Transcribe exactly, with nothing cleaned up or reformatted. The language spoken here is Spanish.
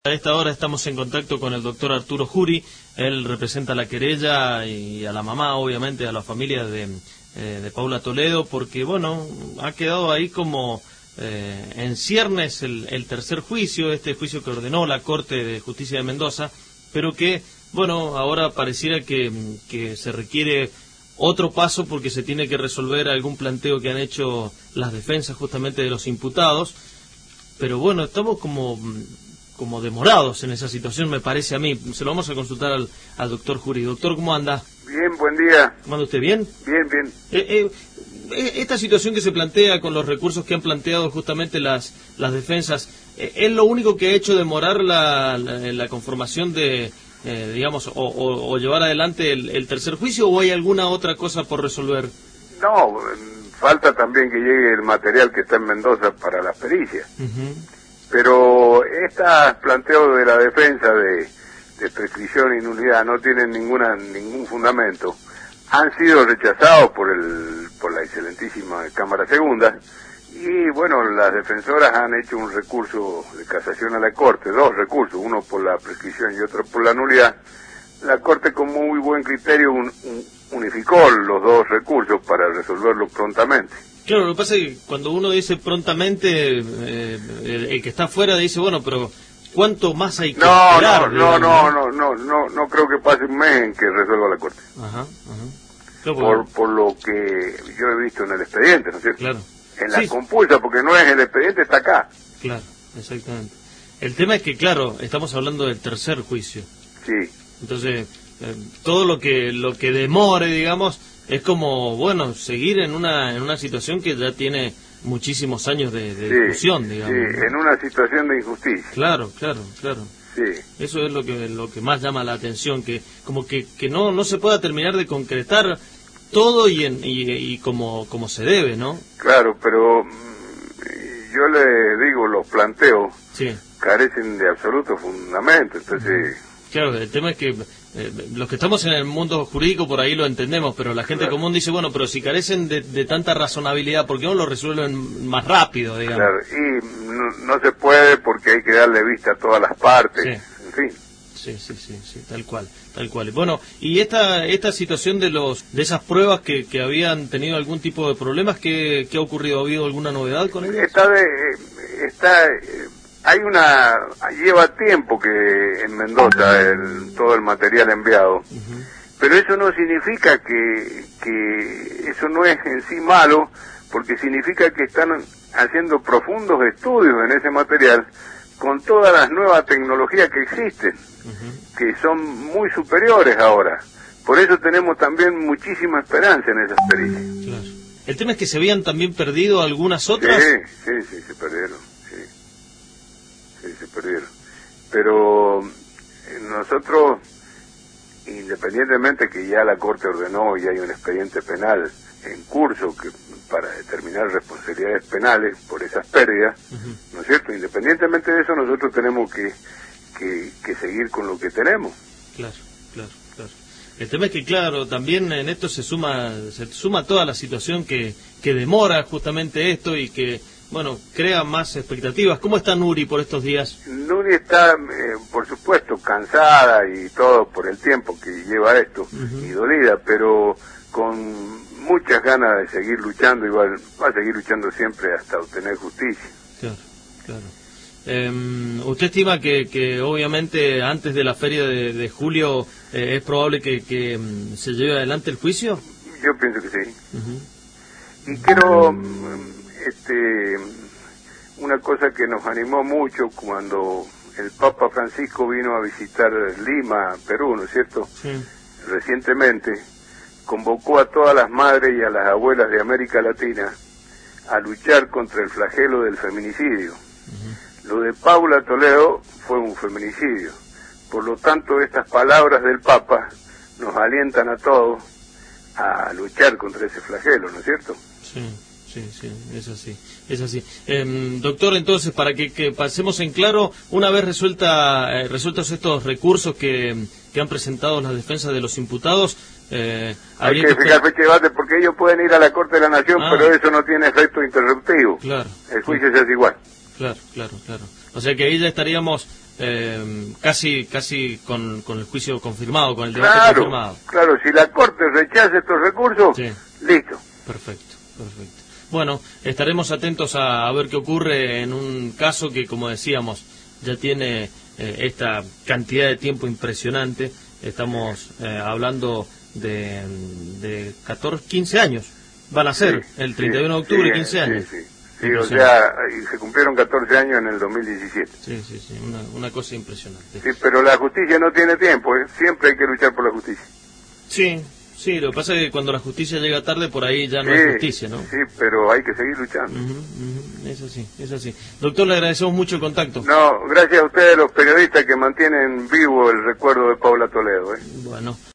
A esta hora estamos en contacto con el doctor Arturo Juri. Él representa a la querella y a la mamá, obviamente, a la familia de, eh, de Paula Toledo, porque, bueno, ha quedado ahí como eh, en ciernes el, el tercer juicio, este juicio que ordenó la Corte de Justicia de Mendoza, pero que, bueno, ahora pareciera que, que se requiere otro paso porque se tiene que resolver algún planteo que han hecho las defensas justamente de los imputados. Pero bueno, estamos como... como demorados en esa situación, me parece a mí. Se lo vamos a consultar al, al doctor Juri. Doctor, ¿cómo anda? Bien, buen día. ¿Cómo anda usted? ¿Bien? Bien, bien. Eh, eh, esta situación que se plantea con los recursos que han planteado justamente las las defensas, eh, ¿es lo único que ha hecho demorar la, la, la conformación de, eh, digamos, o, o, o llevar adelante el, el tercer juicio, o hay alguna otra cosa por resolver? No, falta también que llegue el material que está en Mendoza para las pericias. Uh-huh. Pero estos planteos de la defensa de, de prescripción y nulidad no tienen ninguna ningún fundamento. Han sido rechazados por el por la excelentísima Cámara Segunda y, bueno, las defensoras han hecho un recurso de casación a la Corte, dos recursos, uno por la prescripción y otro por la nulidad. La Corte, con muy buen criterio, un, un, unificó los dos recursos para resolverlo prontamente. Claro, lo que pasa es que cuando uno dice prontamente, eh, el, el que está afuera dice, bueno, pero ¿cuánto más hay que no, esperar? No, no, no, no, no, no, no creo que pase un mes en que resuelva la Corte. Ajá, ajá. Claro, por, por lo que yo he visto en el expediente, ¿no es cierto? Claro. En la sí. compulsa, porque no es el expediente, está acá. Claro, exactamente. El tema es que, claro, estamos hablando del tercer juicio. Sí. Entonces, eh, todo lo que lo que demore, digamos... es como, bueno, seguir en una en una situación que ya tiene muchísimos años de, de sí, discusión, digamos. Sí, ¿no? En una situación de injusticia. Claro, claro, claro. Sí. Eso es lo que lo que más llama la atención, que como que, que no no se pueda terminar de concretar todo y en, y, y como como se debe, ¿no? Claro, pero yo le digo, los planteos sí. carecen de absoluto fundamento, entonces... Claro, el tema es que eh, los que estamos en el mundo jurídico por ahí lo entendemos, pero la gente claro. común dice, bueno, pero si carecen de, de tanta razonabilidad, ¿por qué no lo resuelven más rápido, digamos? Claro, y no, no se puede porque hay que darle vista a todas las partes, sí. en fin. Sí, sí, sí, sí, tal cual, tal cual. Bueno, y esta esta situación de los de esas pruebas que, que habían tenido algún tipo de problemas, ¿qué, qué ha ocurrido? ¿Ha habido alguna novedad con ellas? Está de, está... Hay una, lleva tiempo que en Mendoza el, todo el material enviado, uh-huh. pero eso no significa que, que eso no es en sí malo, porque significa que están haciendo profundos estudios en ese material con todas las nuevas tecnologías que existen, uh-huh. que son muy superiores ahora. Por eso tenemos también muchísima esperanza en esas pericias. Claro. El tema es que se habían también perdido algunas otras. Sí, sí, sí, se perdieron. Sí, se perdieron. Pero nosotros, independientemente que ya la Corte ordenó y hay un expediente penal en curso que para determinar responsabilidades penales por esas pérdidas, uh-huh. ¿no es cierto? Independientemente de eso, nosotros tenemos que, que, que seguir con lo que tenemos. Claro, claro, claro. El tema es que, claro, también en esto se suma se suma toda la situación que, que demora justamente esto y que... bueno, crea más expectativas. ¿Cómo está Nuri por estos días? Nuri está, eh, por supuesto, cansada y todo por el tiempo que lleva esto, uh-huh. y dolida, pero con muchas ganas de seguir luchando, y va, va a seguir luchando siempre hasta obtener justicia. Claro, claro. Eh, ¿Usted estima que, que obviamente antes de la feria de, de julio eh, es probable que, que um, se lleve adelante el juicio? Yo pienso que sí. Uh-huh. Y quiero... Este, una cosa que nos animó mucho cuando el Papa Francisco vino a visitar Lima, Perú, ¿no es cierto? Sí. Recientemente, convocó a todas las madres y a las abuelas de América Latina a luchar contra el flagelo del feminicidio. Uh-huh. Lo de Paula Toledo fue un feminicidio. Por lo tanto, estas palabras del Papa nos alientan a todos a luchar contra ese flagelo, ¿no es cierto? Sí. Sí, sí, es así, es así. Eh, doctor, entonces, para que, que pasemos en claro, una vez resuelta, eh, resueltos estos recursos que, que han presentado las defensas de los imputados, eh, hay que fijar fecha de debate porque ellos pueden ir a la Corte de la Nación, ah. pero eso no tiene efecto interruptivo. Claro. El juicio sí. se hace igual. Claro, claro, claro. O sea que ahí ya estaríamos eh, casi casi con, con el juicio confirmado, con el debate Claro, confirmado. claro, si la Corte rechaza estos recursos, Sí. listo. Perfecto, perfecto. Bueno, estaremos atentos a, a ver qué ocurre en un caso que, como decíamos, ya tiene eh, esta cantidad de tiempo impresionante. Estamos eh, hablando de, de catorce, quince años. Van a ser Sí, el treinta y uno de sí, octubre, sí, quince años. Sí, sí. Sí, o sea, y se cumplieron catorce años en el dos mil diecisiete. Sí, sí, sí, una, una cosa impresionante. Sí, pero la justicia no tiene tiempo, ¿eh? Siempre hay que luchar por la justicia. Sí, sí, lo que pasa es que cuando la justicia llega tarde, por ahí ya no Sí, es justicia, ¿no? Sí, pero hay que seguir luchando. Uh-huh, uh-huh. Es así, es así. Doctor, le agradecemos mucho el contacto. No, gracias a ustedes los periodistas que mantienen vivo el recuerdo de Paula Toledo, ¿eh? Bueno.